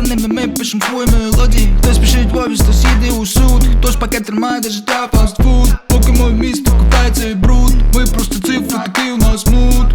ними ми пишем свої мелодії. Хтось спішить в офіс, хтось їде у суд, хтось пакет тримає де життя фастфуд. Поки моє місто купає цей бруд, ми просто цифри, такий у нас мут.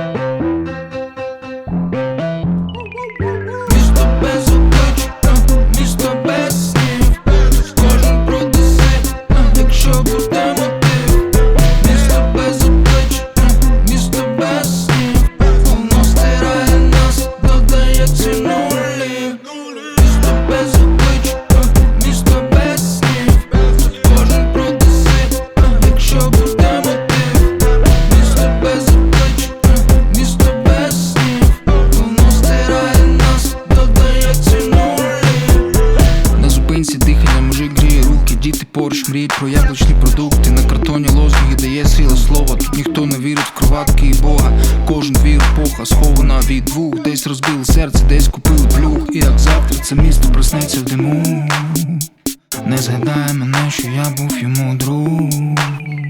Місто без облич, місто без снів. Кожен проти себе, якщо буде мотив. Місто без облич, місто без снів. Воно стирає нас, додає ці нулі. Місто без облич, місто без снів. Кожен проти себе, якщо буде мотив. Місто без облич, місто без снів. Воно стирає нас, додає ці нулі. На зупинці дихання, мужик гріє руки. Діти поруч мріють про яблучні продукти. На картоні лозунги дає сила слова. Тут ніхто не вірить в кроватки і Бога. Кожен твір епоха схована від двух. Десь розбили серце, десь купили плюх. І як завтра це місто проснеться в диму, не згадає мене, що я був йому друг.